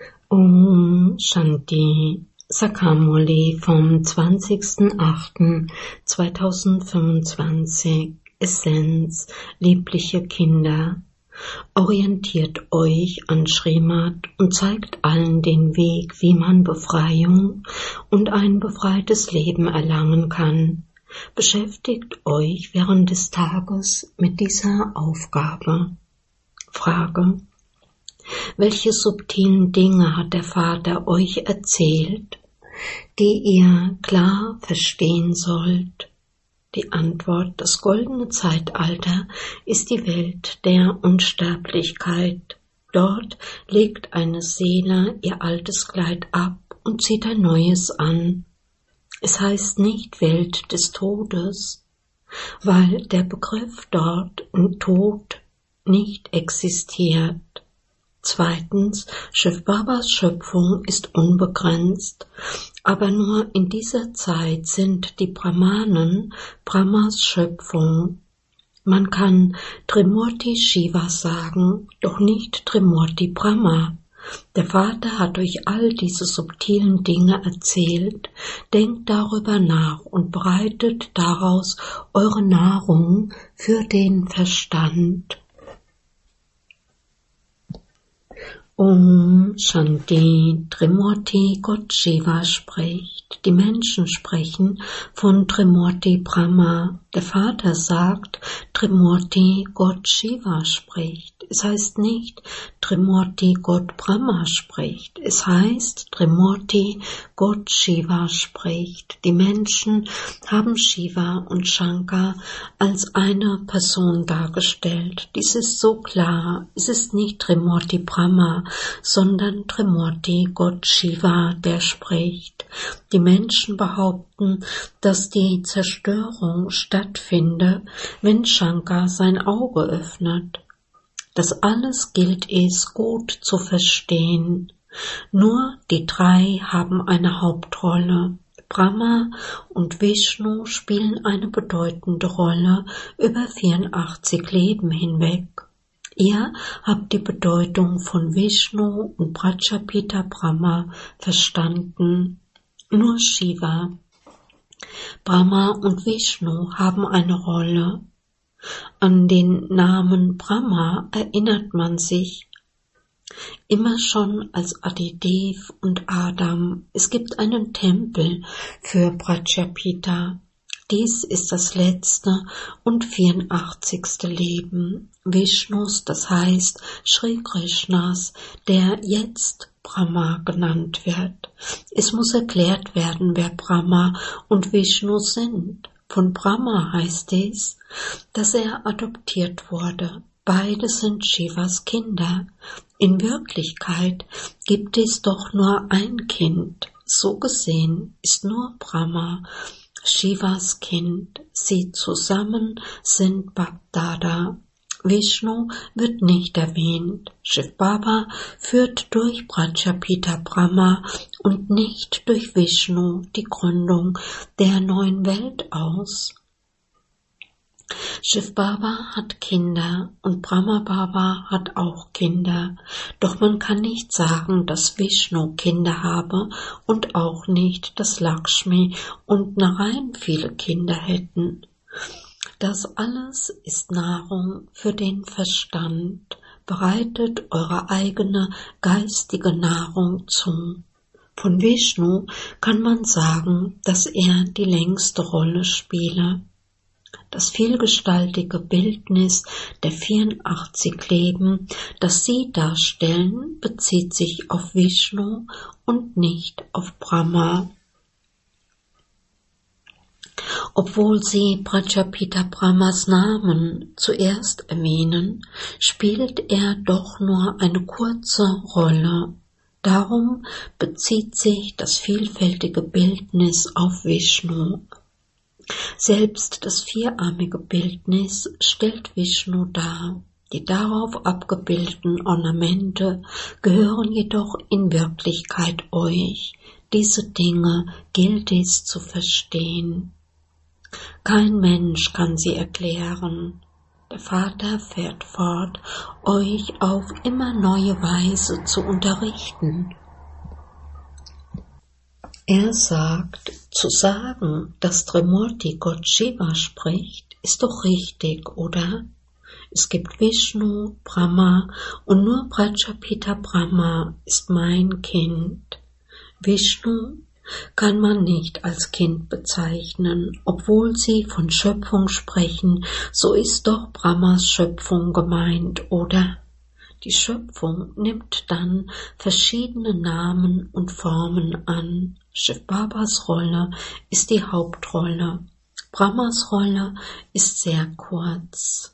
Om Shanti Sakamuli vom 20.08.2025 Essenz, liebliche Kinder, orientiert euch an Srimad und zeigt allen den Weg, wie man Befreiung und ein befreites Leben erlangen kann. Beschäftigt euch während des Tages mit dieser Aufgabe. Frage: Welche subtilen Dinge hat der Vater euch erzählt, die ihr klar verstehen sollt? Die Antwort: Das goldene Zeitalter ist die Welt der Unsterblichkeit. Dort legt eine Seele ihr altes Kleid ab und zieht ein neues an. Es heißt nicht Welt des Todes, weil der Begriff dort im Tod nicht existiert. Zweitens, Shiv Babas Schöpfung ist unbegrenzt, aber nur in dieser Zeit sind die Brahmanen Brahmas Schöpfung. Man kann Trimurti Shiva sagen, doch nicht Trimurti Brahma. Der Vater hat euch all diese subtilen Dinge erzählt, denkt darüber nach und bereitet daraus eure Nahrung für den Verstand. Om Shanti, Trimurti Gott Shiva spricht. Die Menschen sprechen von Trimurti Brahma. Der Vater sagt, Trimurti Gott Shiva spricht. Es heißt nicht, Trimurti Gott Brahma spricht. Es heißt, Trimurti Gott Shiva spricht. Die Menschen haben Shiva und Shankar als eine Person dargestellt. Dies ist so klar. Es ist nicht Trimurti Brahma, sondern Trimurti Gott Shiva, der spricht. Die Menschen behaupten, dass die Zerstörung stattfinde, wenn Shankar sein Auge öffnet. Das alles gilt es gut zu verstehen. Nur die drei haben eine Hauptrolle. Brahma und Vishnu spielen eine bedeutende Rolle über 84 Leben hinweg. Ihr habt die Bedeutung von Vishnu und Prajapita Brahma verstanden. Nur Shiva, Brahma und Vishnu haben eine Rolle. An den Namen Brahma erinnert man sich immer schon als Adidev und Adam. Es gibt einen Tempel für Prajapita. Dies ist das letzte und 84. Leben Vishnus, das heißt Shri Krishnas, der jetzt Brahma genannt wird. Es muss erklärt werden, wer Brahma und Vishnu sind. Von Brahma heißt es, dass er adoptiert wurde. Beide sind Shivas Kinder. In Wirklichkeit gibt es doch nur ein Kind. So gesehen ist nur Brahma Shivas Kind. Sie zusammen sind Bagdada. Vishnu wird nicht erwähnt. Shiv Baba führt durch Prajapita Brahma und nicht durch Vishnu die Gründung der neuen Welt aus. Shiv Baba hat Kinder und Brahma Baba hat auch Kinder, doch man kann nicht sagen, dass Vishnu Kinder habe und auch nicht, dass Lakshmi und Narayan viele Kinder hätten. Das alles ist Nahrung für den Verstand. Bereitet eure eigene geistige Nahrung zu. Von Vishnu kann man sagen, dass er die längste Rolle spiele. Das vielgestaltige Bildnis der 84 Leben, das sie darstellen, bezieht sich auf Vishnu und nicht auf Brahma. Obwohl sie Prajapita Brahmas Namen zuerst erwähnen, spielt er doch nur eine kurze Rolle. Darum bezieht sich das vielfältige Bildnis auf Vishnu. Selbst das vierarmige Bildnis stellt Vishnu dar. Die darauf abgebildeten Ornamente gehören jedoch in Wirklichkeit euch. Diese Dinge gilt es zu verstehen. Kein Mensch kann sie erklären. Der Vater fährt fort, euch auf immer neue Weise zu unterrichten. Er sagt, zu sagen, dass Trimurti Gott Shiva spricht, ist doch richtig, oder? Es gibt Vishnu, Brahma und nur Prajapita Brahma ist mein Kind. Vishnu kann man nicht als Kind bezeichnen, obwohl sie von Schöpfung sprechen, so ist doch Brahmas Schöpfung gemeint, oder? Die Schöpfung nimmt dann verschiedene Namen und Formen an. Shiv Babas Rolle ist die Hauptrolle. Brahmas Rolle ist sehr kurz.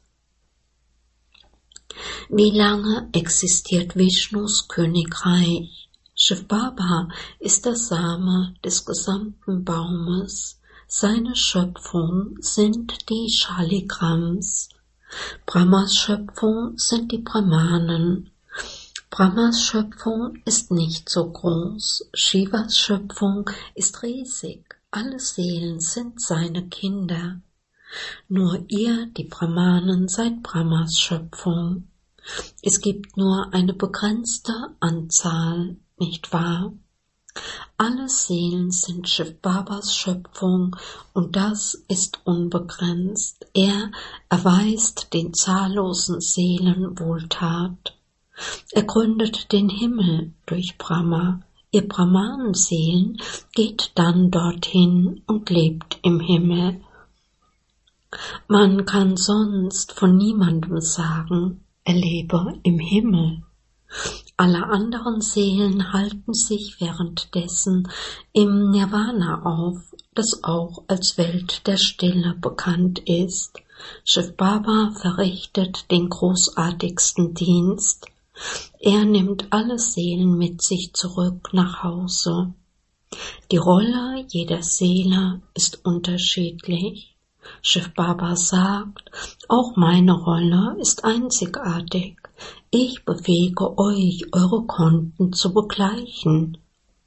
Wie lange existiert Vishnus Königreich? Shiv Baba ist der Same des gesamten Baumes. Seine Schöpfung sind die Shaligrams. Brahmas Schöpfung sind die Brahmanen. Brahmas Schöpfung ist nicht so groß. Shivas Schöpfung ist riesig. Alle Seelen sind seine Kinder. Nur ihr, die Brahmanen, seid Brahmas Schöpfung. Es gibt nur eine begrenzte Anzahl, nicht wahr? Alle Seelen sind Shiv Babas Schöpfung und das ist unbegrenzt. Er erweist den zahllosen Seelen Wohltat. Er gründet den Himmel durch Brahma. Ihr Brahmanenseelen geht dann dorthin und lebt im Himmel. Man kann sonst von niemandem sagen, er lebe im Himmel. Alle anderen Seelen halten sich währenddessen im Nirvana auf, das auch als Welt der Stille bekannt ist. Shiv Baba verrichtet den großartigsten Dienst. Er nimmt alle Seelen mit sich zurück nach Hause. Die Rolle jeder Seele ist unterschiedlich. Shiv Baba sagt, auch meine Rolle ist einzigartig. Ich befähige euch, eure Konten zu begleichen.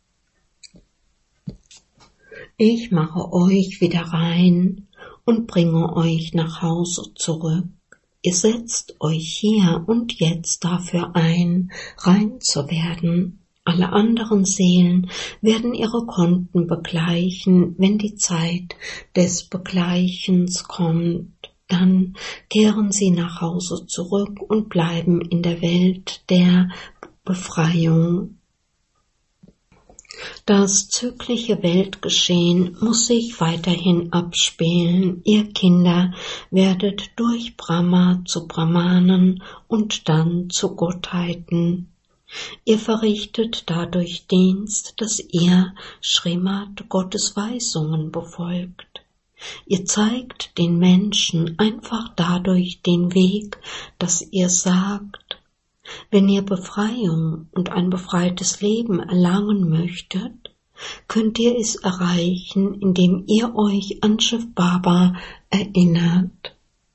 Ich mache euch wieder rein und bringe euch nach Hause zurück. Ihr setzt euch hier und jetzt dafür ein, rein zu werden. Alle anderen Seelen werden ihre Konten begleichen, wenn die Zeit des Begleichens kommt. Dann kehren sie nach Hause zurück und bleiben in der Welt der Befreiung. Das zyklische Weltgeschehen muss sich weiterhin abspielen. Ihr Kinder werdet durch Brahma zu Brahmanen und dann zu Gottheiten. Ihr verrichtet dadurch Dienst, dass ihr Srimad Gottes Weisungen befolgt. Ihr zeigt den Menschen einfach dadurch den Weg, dass ihr sagt, wenn ihr Befreiung und ein befreites Leben erlangen möchtet, könnt ihr es erreichen, indem ihr euch an Shiv Baba erinnert.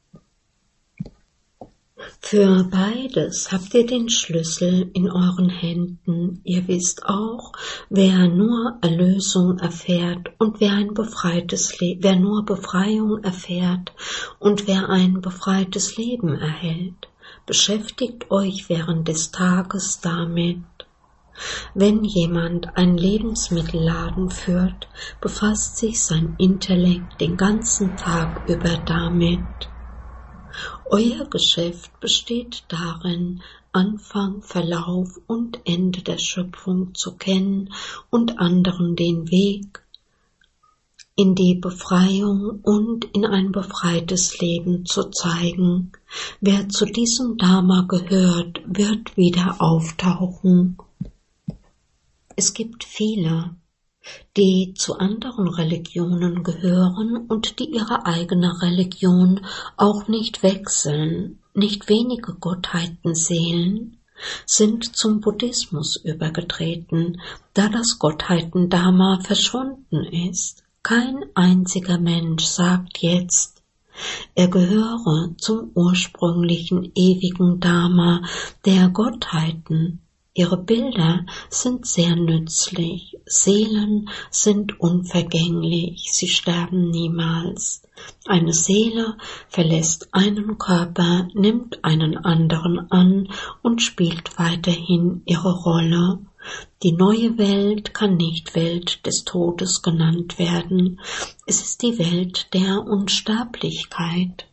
Für beides habt ihr den Schlüssel in euren Händen. Ihr wisst auch, wer nur Erlösung erfährt und wer nur Befreiung erfährt und wer ein befreites Leben erhält. Beschäftigt euch während des Tages damit. Wenn jemand einen Lebensmittelladen führt, befasst sich sein Intellekt den ganzen Tag über damit. Euer Geschäft besteht darin, Anfang, Verlauf und Ende der Schöpfung zu kennen und anderen den Weg in die Befreiung und in ein befreites Leben zu zeigen. Wer zu diesem Dharma gehört, wird wieder auftauchen. Es gibt viele, die zu anderen Religionen gehören und die ihre eigene Religion auch nicht wechseln. Nicht wenige Gottheitenseelen sind zum Buddhismus übergetreten, da das Gottheitendharma verschwunden ist. Kein einziger Mensch sagt jetzt, er gehöre zum ursprünglichen ewigen Dharma der Gottheiten. Ihre Bilder sind sehr nützlich. Seelen sind unvergänglich, sie sterben niemals. Eine Seele verlässt einen Körper, nimmt einen anderen an und spielt weiterhin ihre Rolle. Die neue Welt kann nicht Welt des Todes genannt werden. Es ist die Welt der Unsterblichkeit.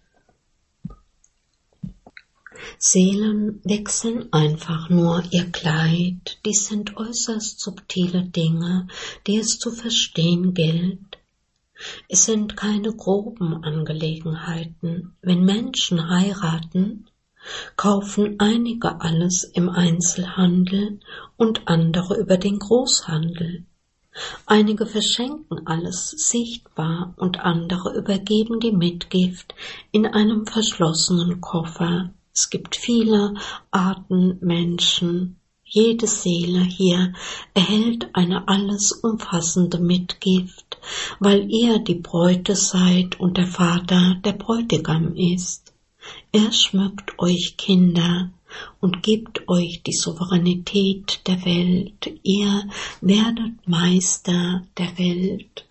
Seelen wechseln einfach nur ihr Kleid. Dies sind äußerst subtile Dinge, die es zu verstehen gilt. Es sind keine groben Angelegenheiten. Wenn Menschen heiraten, kaufen einige alles im Einzelhandel und andere über den Großhandel. Einige verschenken alles sichtbar und andere übergeben die Mitgift in einem verschlossenen Koffer. Es gibt viele Arten Menschen. Jede Seele hier erhält eine alles umfassende Mitgift, weil ihr die Bräute seid und der Vater der Bräutigam ist. Er schmückt euch Kinder und gibt euch die Souveränität der Welt. Ihr werdet Meister der Welt.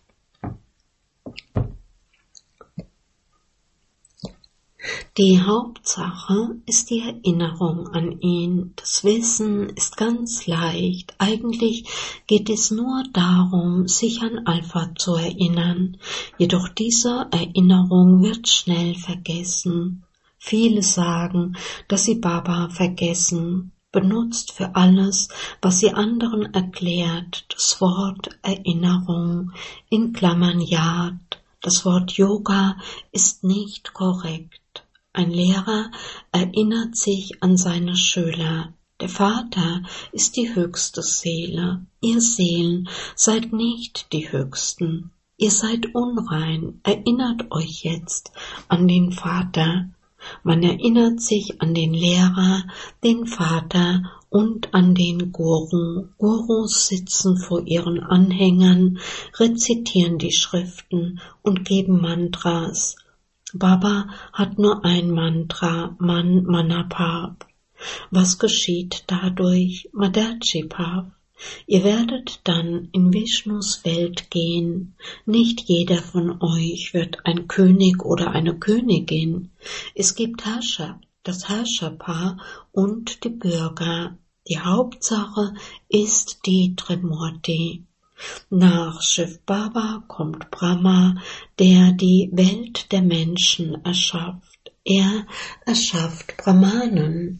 Die Hauptsache ist die Erinnerung an ihn. Das Wissen ist ganz leicht. Eigentlich geht es nur darum, sich an Alpha zu erinnern. Jedoch diese Erinnerung wird schnell vergessen. Viele sagen, dass sie Baba vergessen. Benutzt für alles, was sie anderen erklärt, das Wort Erinnerung in Klammern Yad. Das Wort Yoga ist nicht korrekt. Ein Lehrer erinnert sich an seine Schüler. Der Vater ist die höchste Seele. Ihr Seelen seid nicht die höchsten. Ihr seid unrein. Erinnert euch jetzt an den Vater. Man erinnert sich an den Lehrer, den Vater und an den Guru. Gurus sitzen vor ihren Anhängern, rezitieren die Schriften und geben Mantras. Baba hat nur ein Mantra, Man Manapap. Was geschieht dadurch? Madachipap. Ihr werdet dann in Vishnus Welt gehen. Nicht jeder von euch wird ein König oder eine Königin. Es gibt Herrscher, das Herrscherpaar und die Bürger. Die Hauptsache ist die Trimurti. Nach Shiv Baba kommt Brahma, der die Welt der Menschen erschafft. Er erschafft Brahmanen.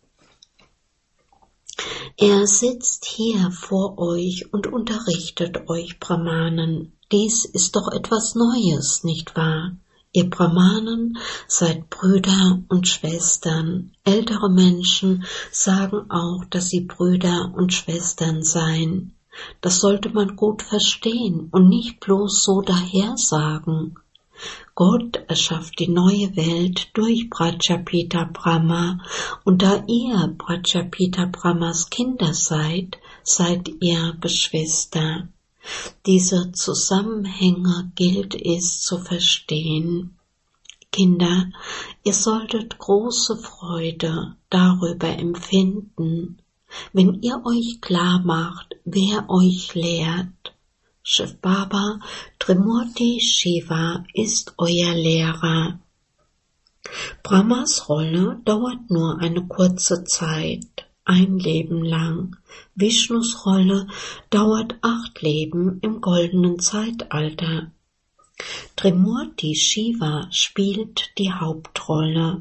Er sitzt hier vor euch und unterrichtet euch Brahmanen. Dies ist doch etwas Neues, nicht wahr? Ihr Brahmanen seid Brüder und Schwestern. Ältere Menschen sagen auch, dass sie Brüder und Schwestern seien. Das sollte man gut verstehen und nicht bloß so dahersagen. Gott erschafft die neue Welt durch Prajapita Brahma, und da ihr Prajapita Brahmas Kinder seid, seid ihr Geschwister. Diese Zusammenhänge gilt es zu verstehen. Kinder, ihr solltet große Freude darüber empfinden, wenn ihr euch klar macht, wer euch lehrt. Shiv Baba, Trimurti Shiva ist euer Lehrer. Brahmas Rolle dauert nur eine kurze Zeit, ein Leben lang. Vishnus Rolle dauert 8 Leben im goldenen Zeitalter. Trimurti Shiva spielt die Hauptrolle.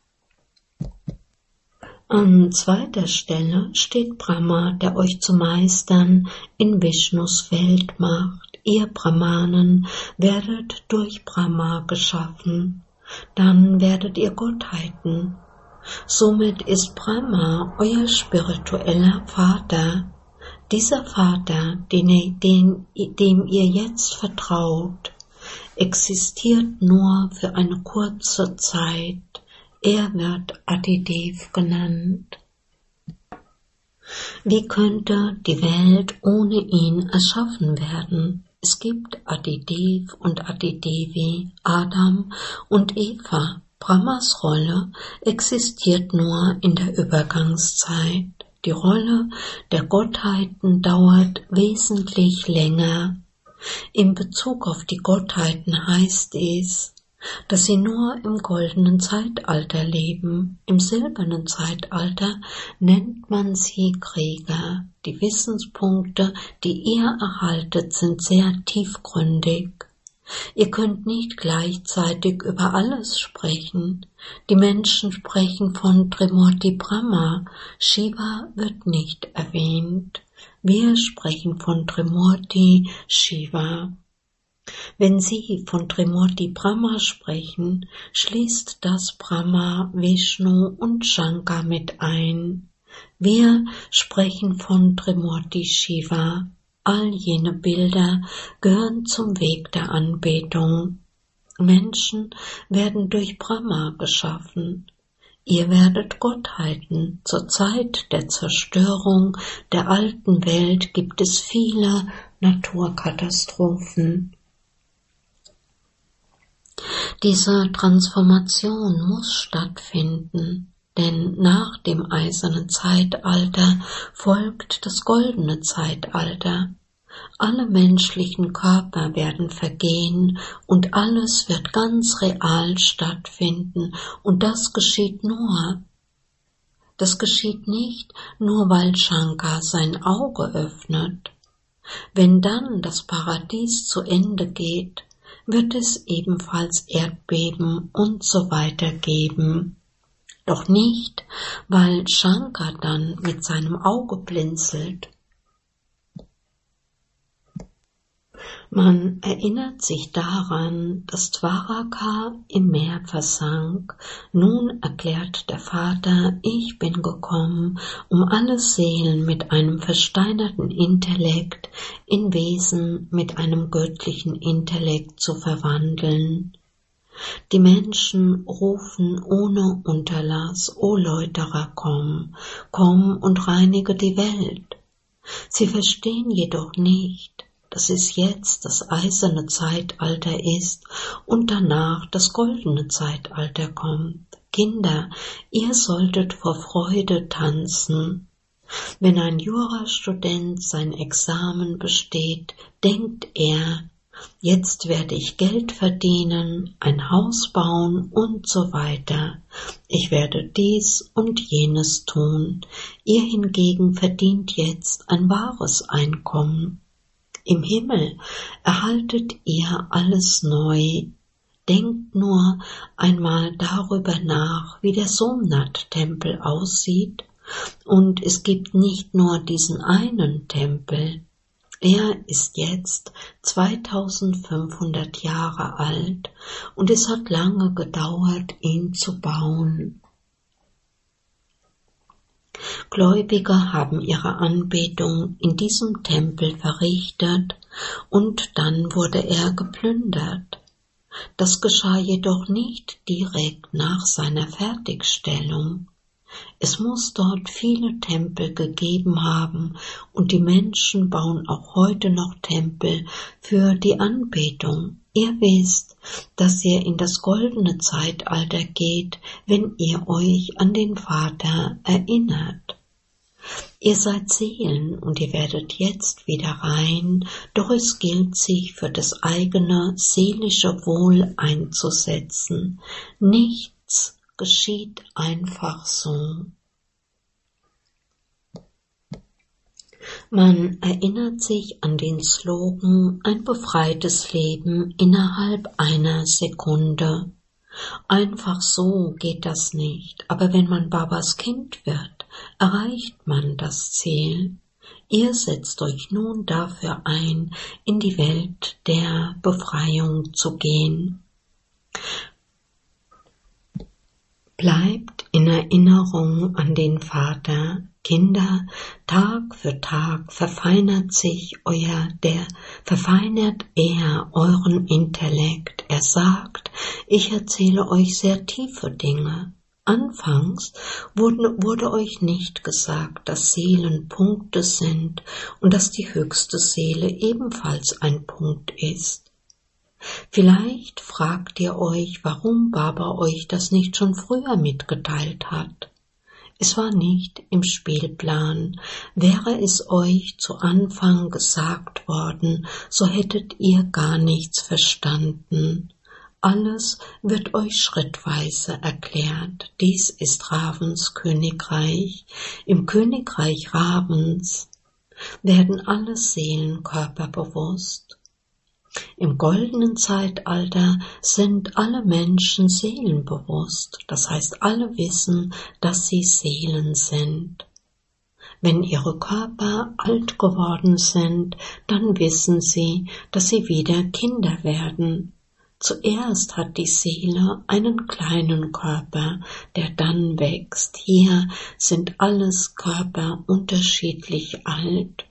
An zweiter Stelle steht Brahma, der euch zu Meistern in Vishnus Welt macht. Ihr Brahmanen werdet durch Brahma geschaffen, dann werdet ihr Gottheiten. Somit ist Brahma euer spiritueller Vater. Dieser Vater, dem ihr jetzt vertraut, existiert nur für eine kurze Zeit. Er wird Adidev genannt. Wie könnte die Welt ohne ihn erschaffen werden? Es gibt Adidev und Adidevi, Adam und Eva. Brahmas Rolle existiert nur in der Übergangszeit. Die Rolle der Gottheiten dauert wesentlich länger. In Bezug auf die Gottheiten heißt es, dass sie nur im goldenen Zeitalter leben. Im silbernen Zeitalter nennt man sie Krieger. Die Wissenspunkte, die ihr erhaltet, sind sehr tiefgründig. Ihr könnt nicht gleichzeitig über alles sprechen. Die Menschen sprechen von Trimurti Brahma. Shiva wird nicht erwähnt. Wir sprechen von Trimurti Shiva. Wenn Sie von Trimurti Brahma sprechen, schließt das Brahma, Vishnu und Shankar mit ein. Wir sprechen von Trimurti Shiva. All jene Bilder gehören zum Weg der Anbetung. Menschen werden durch Brahma geschaffen. Ihr werdet Gottheiten. Zur Zeit der Zerstörung der alten Welt gibt es viele Naturkatastrophen. Diese Transformation muss stattfinden, denn nach dem eisernen Zeitalter folgt das goldene Zeitalter. Alle menschlichen Körper werden vergehen und alles wird ganz real stattfinden, und das geschieht nicht nur, weil Shankar sein Auge öffnet. Wenn dann das Paradies zu Ende geht, wird es ebenfalls Erdbeben und so weiter geben. Doch nicht, weil Shankar dann mit seinem Auge blinzelt. Man erinnert sich daran, dass Dwaraka im Meer versank. Nun erklärt der Vater, ich bin gekommen, um alle Seelen mit einem versteinerten Intellekt in Wesen mit einem göttlichen Intellekt zu verwandeln. Die Menschen rufen ohne Unterlass, O Läuterer, komm und reinige die Welt. Sie verstehen jedoch nicht, dass es jetzt das eiserne Zeitalter ist und danach das goldene Zeitalter kommt. Kinder, ihr solltet vor Freude tanzen. Wenn ein Jurastudent sein Examen besteht, denkt er, jetzt werde ich Geld verdienen, ein Haus bauen und so weiter. Ich werde dies und jenes tun. Ihr hingegen verdient jetzt ein wahres Einkommen. Im Himmel erhaltet ihr alles neu. Denkt nur einmal darüber nach, wie der Somnath-Tempel aussieht. Und es gibt nicht nur diesen einen Tempel. Er ist jetzt 2500 Jahre alt und es hat lange gedauert, ihn zu bauen. Gläubige haben ihre Anbetung in diesem Tempel verrichtet und dann wurde er geplündert. Das geschah jedoch nicht direkt nach seiner Fertigstellung. Es muss dort viele Tempel gegeben haben und die Menschen bauen auch heute noch Tempel für die Anbetung. Ihr wisst, dass ihr in das goldene Zeitalter geht, wenn ihr euch an den Vater erinnert. Ihr seid Seelen und ihr werdet jetzt wieder rein, doch es gilt, sich für das eigene seelische Wohl einzusetzen. Nichts geschieht einfach so. Man erinnert sich an den Slogan, ein befreites Leben innerhalb einer Sekunde. Einfach so geht das nicht, aber wenn man Babas Kind wird, erreicht man das Ziel. Ihr setzt euch nun dafür ein, in die Welt der Befreiung zu gehen. Bleibt in Erinnerung an den Vater. Kinder, Tag für Tag verfeinert er euren Intellekt. Er sagt, ich erzähle euch sehr tiefe Dinge. Anfangs wurde euch nicht gesagt, dass Seelen Punkte sind und dass die höchste Seele ebenfalls ein Punkt ist. Vielleicht fragt ihr euch, warum Baba euch das nicht schon früher mitgeteilt hat. Es war nicht im Spielplan. Wäre es euch zu Anfang gesagt worden, so hättet ihr gar nichts verstanden. Alles wird euch schrittweise erklärt. Dies ist Ravens Königreich. Im Königreich Ravens werden alle Seelen körperbewusst. Im goldenen Zeitalter sind alle Menschen seelenbewusst, das heißt, alle wissen, dass sie Seelen sind. Wenn ihre Körper alt geworden sind, dann wissen sie, dass sie wieder Kinder werden. Zuerst hat die Seele einen kleinen Körper, der dann wächst. Hier sind alles Körper unterschiedlich alt.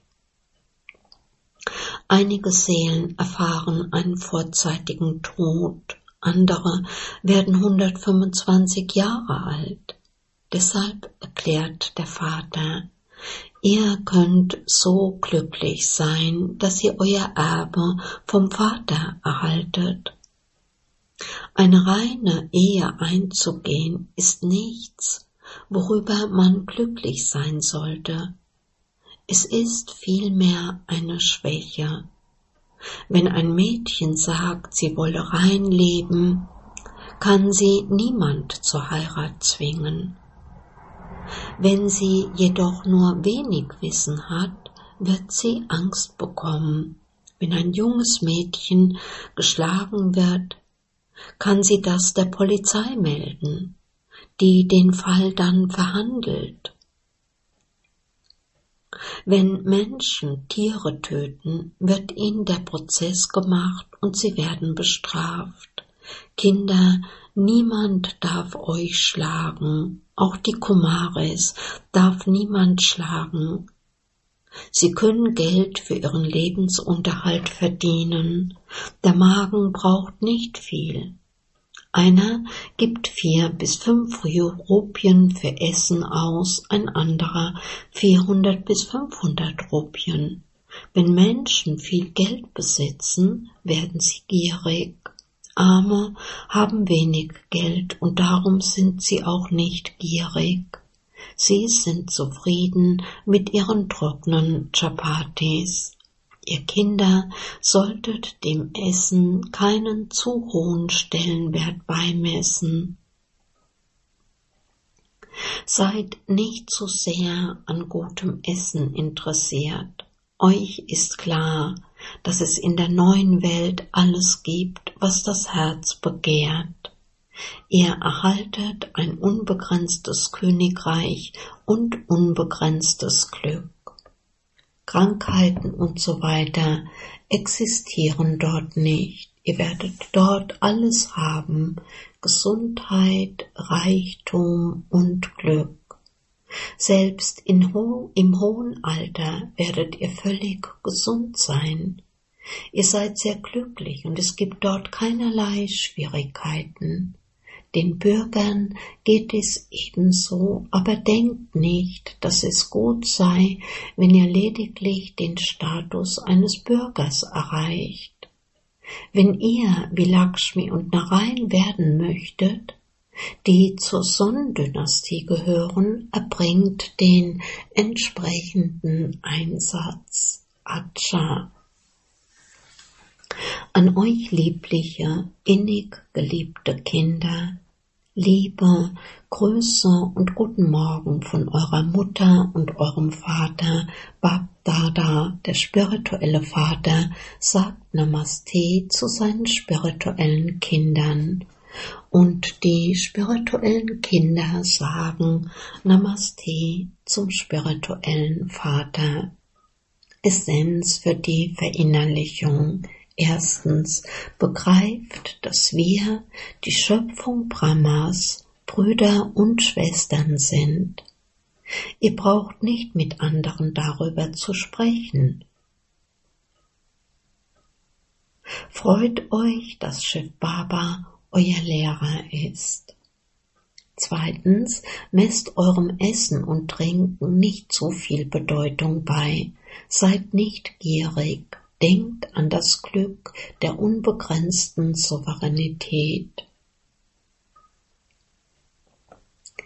Einige Seelen erfahren einen vorzeitigen Tod, andere werden 125 Jahre alt. Deshalb erklärt der Vater: Ihr könnt so glücklich sein, dass ihr euer Erbe vom Vater erhaltet. Eine reine Ehe einzugehen ist nichts, worüber man glücklich sein sollte. Es ist vielmehr eine Schwäche. Wenn ein Mädchen sagt, sie wolle rein leben, kann sie niemand zur Heirat zwingen. Wenn sie jedoch nur wenig Wissen hat, wird sie Angst bekommen. Wenn ein junges Mädchen geschlagen wird, kann sie das der Polizei melden, die den Fall dann verhandelt. Wenn Menschen Tiere töten, wird ihnen der Prozess gemacht und sie werden bestraft. Kinder, niemand darf euch schlagen, auch die Kumaris darf niemand schlagen. Sie können Geld für ihren Lebensunterhalt verdienen. Der Magen braucht nicht viel. Einer gibt 4 bis 5 Rupien für Essen aus, ein anderer 400 bis 500 Rupien. Wenn Menschen viel Geld besitzen, werden sie gierig. Arme haben wenig Geld und darum sind sie auch nicht gierig. Sie sind zufrieden mit ihren trockenen Chapatis. Ihr Kinder solltet dem Essen keinen zu hohen Stellenwert beimessen. Seid nicht zu sehr an gutem Essen interessiert. Euch ist klar, dass es in der neuen Welt alles gibt, was das Herz begehrt. Ihr erhaltet ein unbegrenztes Königreich und unbegrenztes Glück. Krankheiten und so weiter existieren dort nicht. Ihr werdet dort alles haben: Gesundheit, Reichtum und Glück. Selbst im hohen Alter werdet ihr völlig gesund sein. Ihr seid sehr glücklich und es gibt dort keinerlei Schwierigkeiten. Den Bürgern geht es ebenso, aber denkt nicht, dass es gut sei, wenn ihr lediglich den Status eines Bürgers erreicht. Wenn ihr wie Lakshmi und Narayan werden möchtet, die zur Sonnendynastie gehören, erbringt den entsprechenden Einsatz. Acha. An euch liebliche, innig geliebte Kinder, Liebe, Grüße und guten Morgen von eurer Mutter und eurem Vater, Bab Dada, der spirituelle Vater, sagt Namaste zu seinen spirituellen Kindern. Und die spirituellen Kinder sagen Namaste zum spirituellen Vater. Essenz für die Verinnerlichung. Erstens, begreift, dass wir, die Schöpfung Brahmas, Brüder und Schwestern sind. Ihr braucht nicht mit anderen darüber zu sprechen. Freut euch, dass Shiv Baba euer Lehrer ist. Zweitens, messt eurem Essen und Trinken nicht zu viel Bedeutung bei. Seid nicht gierig. Denkt an das Glück der unbegrenzten Souveränität.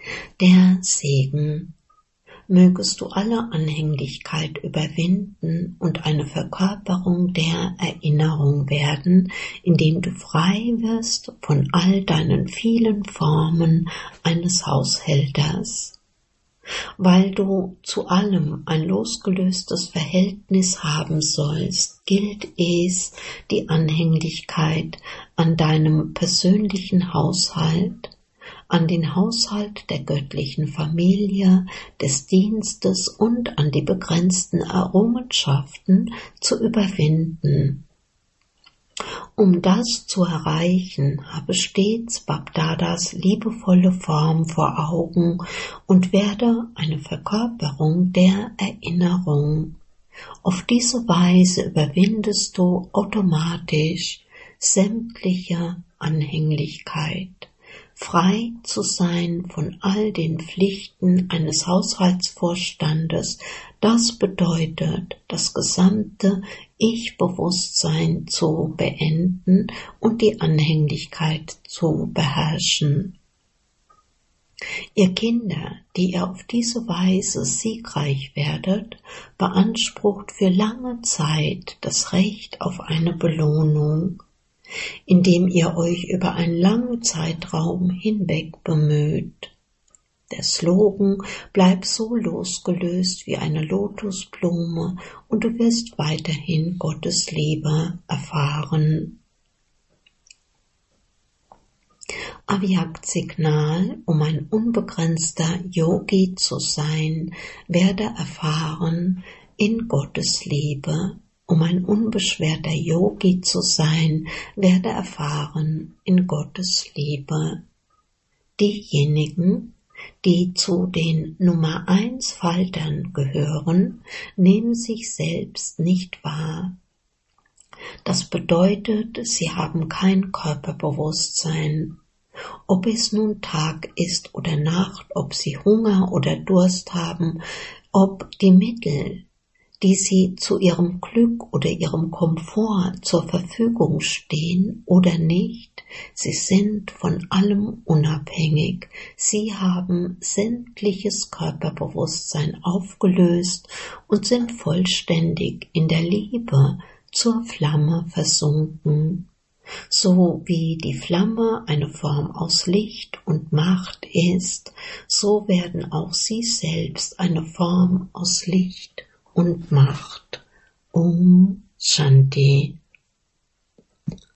Der Segen. Mögest du alle Anhänglichkeit überwinden und eine Verkörperung der Erinnerung werden, indem du frei wirst von all deinen vielen Formen eines Haushälters. Weil du zu allem ein losgelöstes Verhältnis haben sollst, gilt es, die Anhänglichkeit an deinem persönlichen Haushalt, an den Haushalt der göttlichen Familie, des Dienstes und an die begrenzten Errungenschaften zu überwinden. Um das zu erreichen, habe stets Babdadas liebevolle Form vor Augen und werde eine Verkörperung der Erinnerung. Auf diese Weise überwindest du automatisch sämtliche Anhänglichkeit. Frei zu sein von all den Pflichten eines Haushaltsvorstandes, das bedeutet, das gesamte Ich-Bewusstsein zu beenden und die Anhänglichkeit zu beherrschen. Ihr Kinder, die ihr auf diese Weise siegreich werdet, beansprucht für lange Zeit das Recht auf eine Belohnung, indem ihr euch über einen langen Zeitraum hinweg bemüht. Der Slogan: Bleib so losgelöst wie eine Lotusblume und du wirst weiterhin Gottes Liebe erfahren. Avyakt-Signal: Um ein unbegrenzter Yogi zu sein, werde erfahren in Gottes Liebe. Um ein unbeschwerter Yogi zu sein, werde erfahren in Gottes Liebe. Diejenigen, die zu den Nummer 1 Faltern gehören, nehmen sich selbst nicht wahr. Das bedeutet, sie haben kein Körperbewusstsein. Ob es nun Tag ist oder Nacht, ob sie Hunger oder Durst haben, ob die Mittel, die sie zu ihrem Glück oder ihrem Komfort zur Verfügung stehen oder nicht, sie sind von allem unabhängig. Sie haben sämtliches Körperbewusstsein aufgelöst und sind vollständig in der Liebe zur Flamme versunken. So wie die Flamme eine Form aus Licht und Macht ist, so werden auch sie selbst eine Form aus Licht und Macht. Om Shanti.